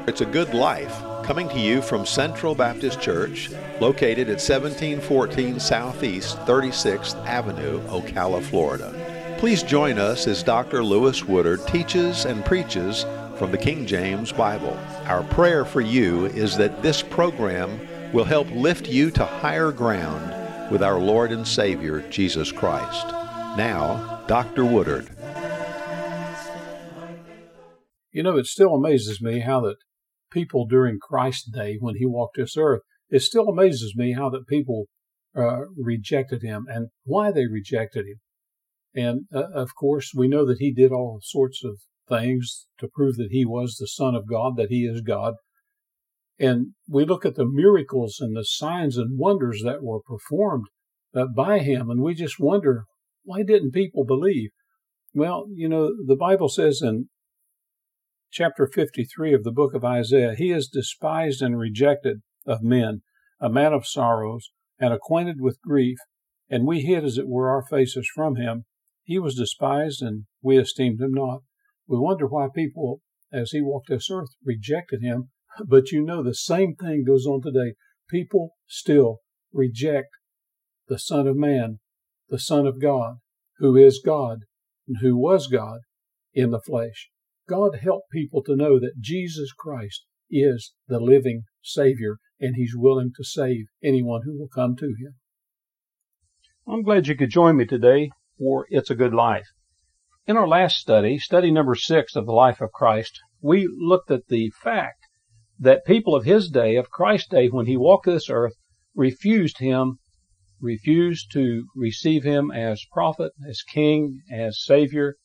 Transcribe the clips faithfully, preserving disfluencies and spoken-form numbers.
It's a Good Life, coming to you from Central Baptist Church, located at seventeen fourteen Southeast thirty-sixth Avenue, Ocala, Florida. Please join us as Doctor Lewis Woodard teaches and preaches from the King James Bible. Our prayer for you is that this program will help lift you to higher ground with our Lord and Savior, Jesus Christ. Now, Doctor Woodard. You know, it still amazes me how that people during Christ's day, when he walked this earth, it still amazes me how that people uh, rejected him and why they rejected him. And, uh, of course, we know that he did all sorts of things to prove that he was the Son of God, that he is God. And we look at the miracles and the signs and wonders that were performed uh, by him, and we just wonder, why didn't people believe? Well, you know, the Bible says in chapter fifty-three of the book of Isaiah, he is despised and rejected of men, a man of sorrows, and acquainted with grief, and we hid, as it were, our faces from him. He was despised, and we esteemed him not. We wonder why people, as he walked this earth, rejected him. But you know, the same thing goes on today. People still reject the Son of Man, the Son of God, who is God, and who was God in the flesh. God help people to know that Jesus Christ is the living Savior, and he's willing to save anyone who will come to him. I'm glad you could join me today for It's a Good Life. In our last study, study number six of the life of Christ, we looked at the fact that people of his day, of Christ's day, when he walked this earth, refused him, refused to receive him as prophet, as king, as Savior,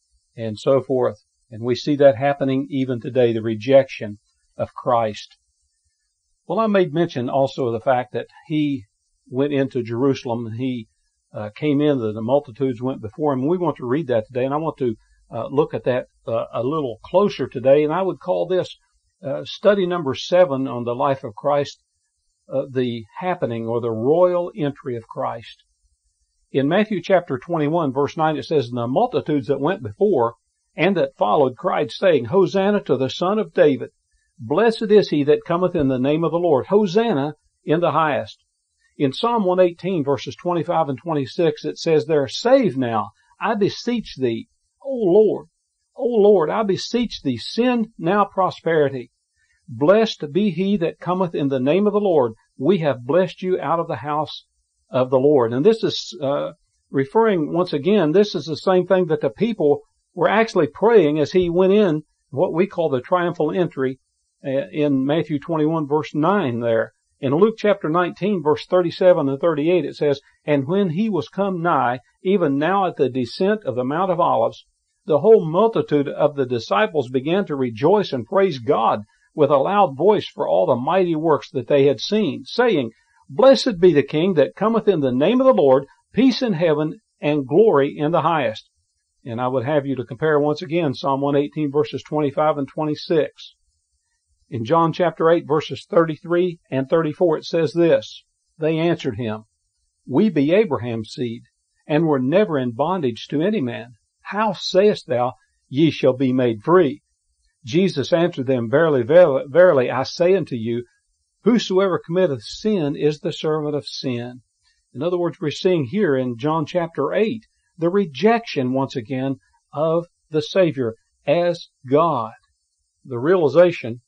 and so forth. And we see that happening even today, the rejection of Christ. Well, I made mention also of the fact that he went into Jerusalem, and he uh, came in, the, the multitudes went before him. We want to read that today, and I want to uh, look at that uh, a little closer today. And I would call this uh, study number seven on the life of Christ, uh, the happening or the royal entry of Christ. In Matthew chapter twenty-one, verse nine, it says, "And the multitudes that went before and that followed cried, saying, Hosanna to the Son of David. Blessed is he that cometh in the name of the Lord. Hosanna in the highest." In Psalm one eighteen, verses twenty-five and twenty-six, it says there, "Save now, I beseech thee, O Lord. O Lord, I beseech thee, send now prosperity. Blessed be he that cometh in the name of the Lord. We have blessed you out of the house of the Lord." And this is uh, referring, once again, this is the same thing that the people were actually praying as he went in, what we call the triumphal entry uh, in Matthew twenty-one, verse nine there. In Luke chapter nineteen, verse thirty-seven and thirty-eight, it says, "And when he was come nigh, even now at the descent of the Mount of Olives, the whole multitude of the disciples began to rejoice and praise God with a loud voice for all the mighty works that they had seen, saying, Blessed be the King that cometh in the name of the Lord, peace in heaven and glory in the highest." And I would have you to compare once again Psalm one eighteen, verses twenty-five and twenty-six. In John chapter eight, verses thirty-three and thirty-four, it says this, "They answered him, We be Abraham's seed, and were never in bondage to any man. How sayest thou, Ye shall be made free? Jesus answered them, Verily, verily, verily, I say unto you, Whosoever committeth sin is the servant of sin." In other words, we're seeing here in John chapter eight, the rejection, once again, of the Savior as God. The realization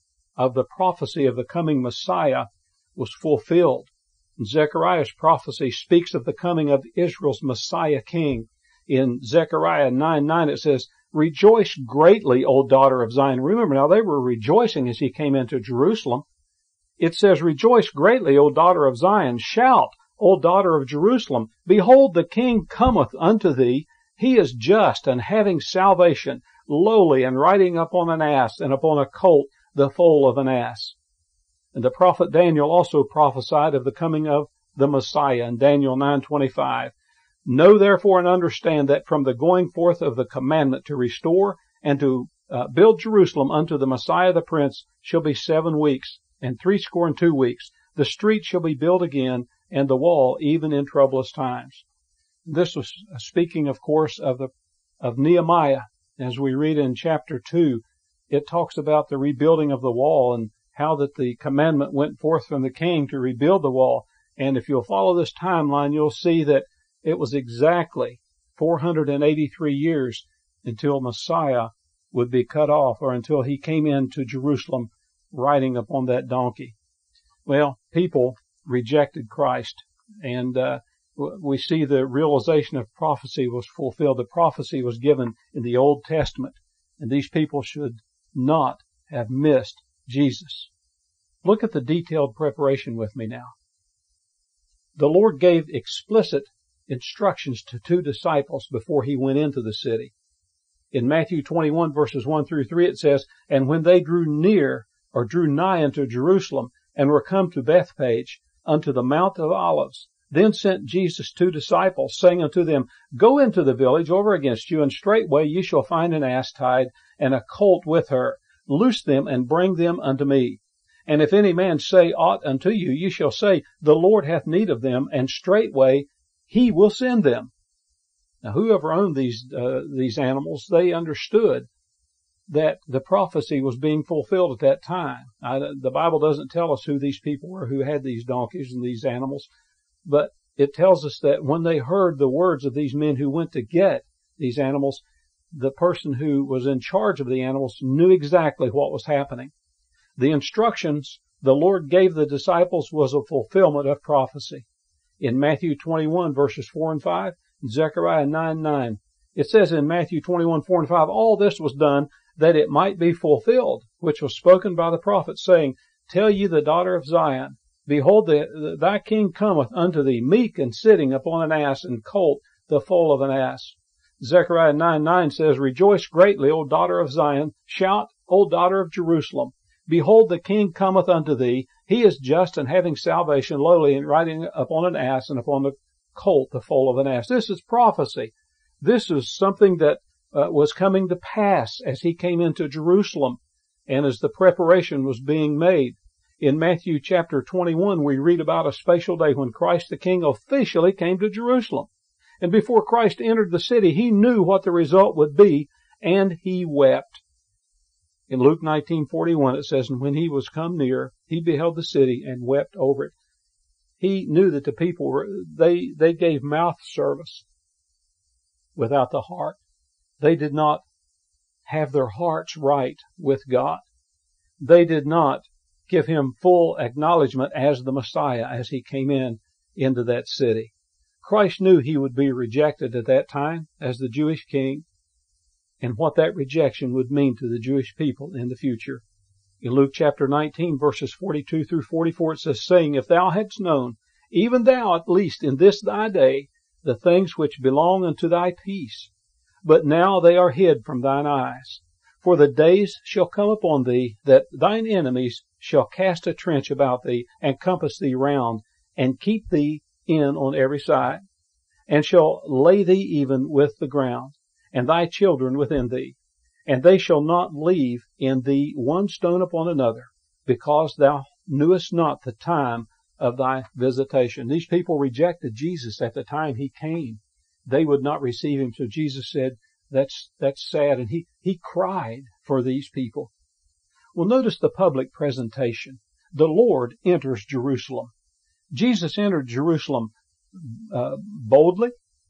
of the prophecy of the coming Messiah was fulfilled. Zechariah's prophecy speaks of the coming of Israel's Messiah King. In Zechariah nine nine, it says, "Rejoice greatly, O daughter of Zion." Remember, now they were rejoicing as he came into Jerusalem. It says, "Rejoice greatly, O daughter of Zion. Shout, O daughter of Jerusalem. Behold, the King cometh unto thee. He is just and having salvation, lowly and riding upon an ass, and upon a colt, the foal of an ass." And the prophet Daniel also prophesied of the coming of the Messiah in Daniel nine twenty-five. "Know therefore and understand that from the going forth of the commandment to restore and to uh, build Jerusalem unto the Messiah the Prince shall be seven weeks, and threescore and two weeks. The street shall be built again, and the wall even in troublous times." This was speaking, of course, of the of Nehemiah, as we read in chapter two it talks about the rebuilding of the wall and how that the commandment went forth from the king to rebuild the wall. And if you'll follow this timeline, you'll see that it was exactly four hundred eighty-three years until Messiah would be cut off, or until he came into Jerusalem riding upon that donkey. Well, people rejected Christ, and uh, we see the realization of prophecy was fulfilled. The prophecy was given in the Old Testament, and these people should not have missed Jesus. Look at the detailed preparation with me now. The Lord gave explicit instructions to two disciples before he went into the city. In Matthew twenty-one, verses one through three, it says, "And when they drew near, or drew nigh unto Jerusalem, and were come to Bethphage, unto the Mount of Olives, then sent Jesus two disciples, saying unto them, Go into the village over against you, and straightway ye shall find an ass tied, and a colt with her. Loose them, and bring them unto me. And if any man say aught unto you, ye shall say, The Lord hath need of them, and straightway he will send them." Now, whoever owned these uh, these animals, they understood that the prophecy was being fulfilled at that time. I, the Bible doesn't tell us who these people were who had these donkeys and these animals, but it tells us that when they heard the words of these men who went to get these animals, the person who was in charge of the animals knew exactly what was happening. The instructions the Lord gave the disciples was a fulfillment of prophecy. In Matthew twenty-one, verses four and five, and Zechariah nine, nine, it says in Matthew twenty-one, four and five, "All this was done that it might be fulfilled, which was spoken by the prophet, saying, Tell ye the daughter of Zion, Behold, the, thy king cometh unto thee, meek and sitting upon an ass, and colt, the foal of an ass." Zechariah nine, nine says, "Rejoice greatly, O daughter of Zion. Shout, O daughter of Jerusalem. Behold, the king cometh unto thee. He is just and having salvation, lowly, and riding upon an ass, and upon the colt, the foal of an ass." This is prophecy. This is something that uh, was coming to pass as he came into Jerusalem, and as the preparation was being made. In Matthew chapter twenty-one, we read about a special day when Christ the King officially came to Jerusalem. And before Christ entered the city, he knew what the result would be, and he wept. In Luke nineteen forty-one, it says, "And when he was come near, he beheld the city and wept over it." He knew that the people were, they, they gave mouth service without the heart. They did not have their hearts right with God. They did not give him full acknowledgement as the Messiah as he came in into that city. Christ knew he would be rejected at that time as the Jewish king, and what that rejection would mean to the Jewish people in the future. In Luke chapter nineteen, verses forty-two through forty-four, it says, "Saying, If thou hadst known, even thou at least in this thy day, the things which belong unto thy peace, but now they are hid from thine eyes. For the days shall come upon thee, that thine enemies shall cast a trench about thee, and compass thee round, and keep thee in on every side, and shall lay thee even with the ground, and thy children within thee. And they shall not leave in thee one stone upon another, because thou knewest not the time of thy visitation." These people rejected Jesus at the time he came. They would not receive him. So Jesus said, that's, that's sad. And he, he cried for these people. Well, notice the public presentation. The Lord enters Jerusalem. Jesus entered Jerusalem uh, boldly.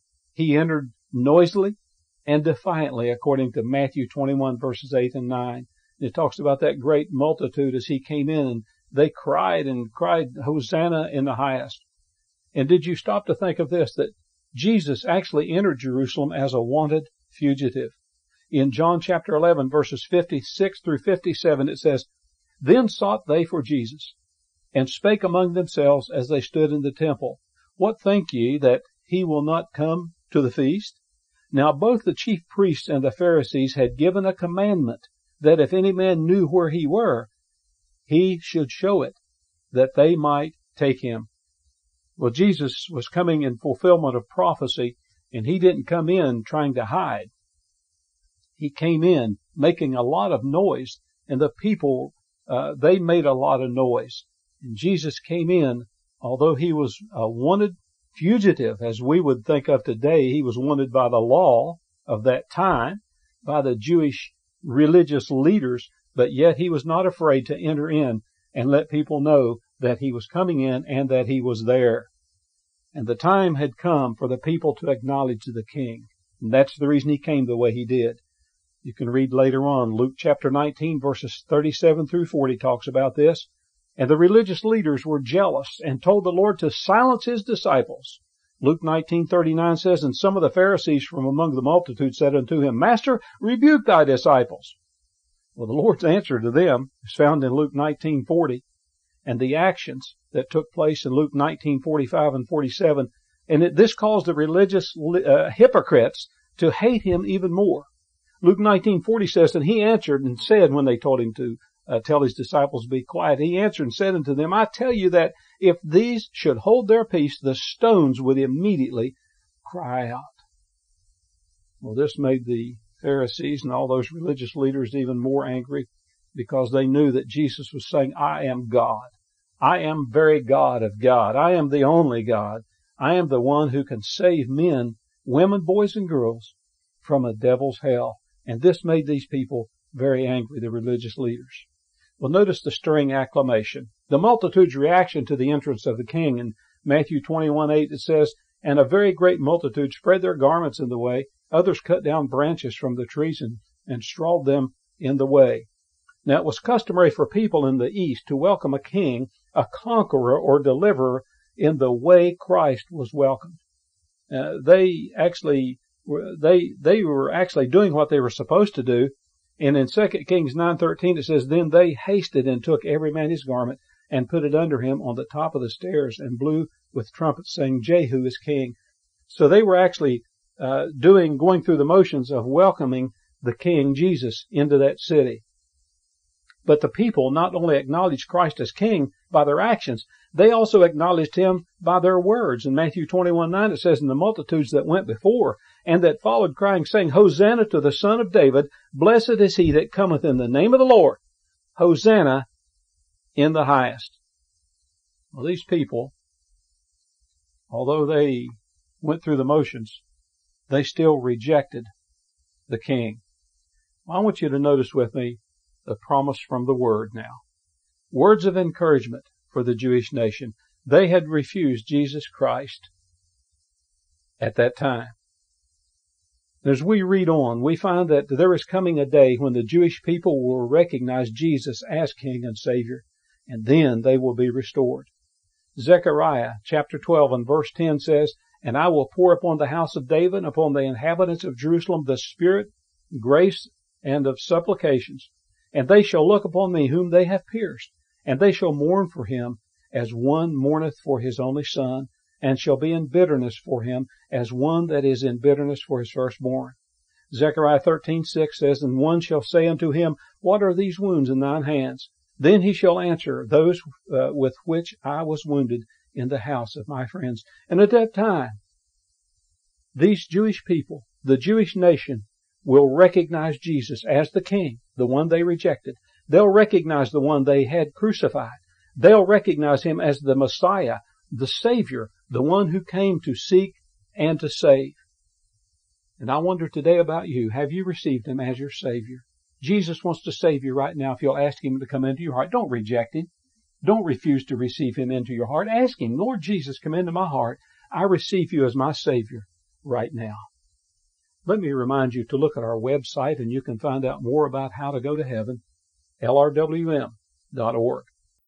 He entered noisily and defiantly, according to Matthew twenty-one, verses eight and nine. It talks about that great multitude as he came in, and they cried and cried, "Hosanna in the highest." And did you stop to think of this, that Jesus actually entered Jerusalem as a wanted fugitive? In John chapter eleven, verses fifty-six through fifty-seven, it says, "Then sought they for Jesus, and spake among themselves as they stood in the temple, What think ye, that he will not come to the feast? Now both the chief priests and the Pharisees had given a commandment, that if any man knew where he were, he should show it, that they might take him." Well, Jesus was coming in fulfillment of prophecy, and he didn't come in trying to hide. He came in making a lot of noise, and the people, uh, they made a lot of noise. And Jesus came in, although he was a wanted fugitive, as we would think of today. He was wanted by the law of that time, by the Jewish religious leaders, but yet he was not afraid to enter in and let people know that he was coming in and that he was there. And the time had come for the people to acknowledge the king. And that's the reason he came the way he did. You can read later on, Luke chapter nineteen, verses thirty-seven through forty talks about this. And the religious leaders were jealous and told the Lord to silence his disciples. Luke nineteen thirty-nine says, And some of the Pharisees from among the multitude said unto him, Master, rebuke thy disciples. Well, the Lord's answer to them is found in Luke nineteen forty. And the actions that took place in Luke nineteen forty-five and forty-seven. And it, this caused the religious uh, hypocrites to hate him even more. Luke nineteen forty says, And he answered and said, when they told him to uh, tell his disciples to be quiet, he answered and said unto them, I tell you that if these should hold their peace, the stones would immediately cry out. Well, this made the Pharisees and all those religious leaders even more angry, because they knew that Jesus was saying, I am God. I am very God of God. I am the only God. I am the one who can save men, women, boys, and girls from a devil's hell. And this made these people very angry, the religious leaders. Well, notice the stirring acclamation. The multitude's reaction to the entrance of the king. In Matthew twenty-one eight it says, And a very great multitude spread their garments in the way. Others cut down branches from the trees and, and strawed them in the way. Now, it was customary for people in the East to welcome a king, a conqueror, or deliverer in the way Christ was welcomed. Uh, they actually were, they, they were actually doing what they were supposed to do. And in Second Kings nine thirteen it says, Then they hasted and took every man his garment and put it under him on the top of the stairs and blew with trumpets, saying, Jehu is king. So they were actually uh, doing, going through the motions of welcoming the King Jesus into that city. But the people not only acknowledged Christ as king by their actions, they also acknowledged him by their words. In Matthew twenty-one nine it says, And the multitudes that went before and that followed, crying, saying, Hosanna to the Son of David, blessed is he that cometh in the name of the Lord, Hosanna in the highest. Well, these people, although they went through the motions, they still rejected the king. Well, I want you to notice with me the promise from the Word now. Words of encouragement for the Jewish nation. They had refused Jesus Christ at that time. As we read on, we find that there is coming a day when the Jewish people will recognize Jesus as King and Savior, and then they will be restored. Zechariah chapter twelve and verse ten says, And I will pour upon the house of David, upon the inhabitants of Jerusalem, the Spirit, grace, and of supplications. And they shall look upon me whom they have pierced, and they shall mourn for him as one mourneth for his only son, and shall be in bitterness for him as one that is in bitterness for his firstborn. Zechariah thirteen six says, And one shall say unto him, What are these wounds in thine hands? Then he shall answer, Those uh, with which I was wounded in the house of my friends. And at that time, these Jewish people, the Jewish nation, will recognize Jesus as the King, the one they rejected. They'll recognize the one they had crucified. They'll recognize him as the Messiah, the Savior, the one who came to seek and to save. And I wonder today about you, have you received him as your Savior? Jesus wants to save you right now if you'll ask him to come into your heart. Don't reject him. Don't refuse to receive him into your heart. Ask him, Lord Jesus, come into my heart. I receive you as my Savior right now. Let me remind you to look at our website, and you can find out more about how to go to heaven, L R W M dot org.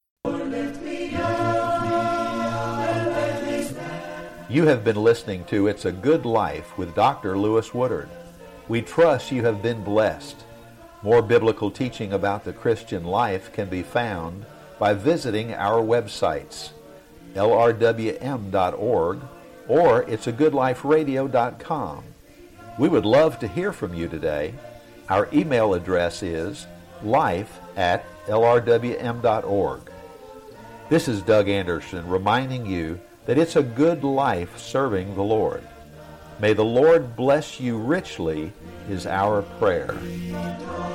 You have been listening to It's a Good Life with Doctor Lewis Woodard. We trust you have been blessed. More biblical teaching about the Christian life can be found by visiting our websites, L R W M dot org or it's a good life radio dot com. We would love to hear from you today. Our email address is life at L R W M dot org. This is Doug Anderson reminding you that it's a good life serving the Lord. May the Lord bless you richly is our prayer.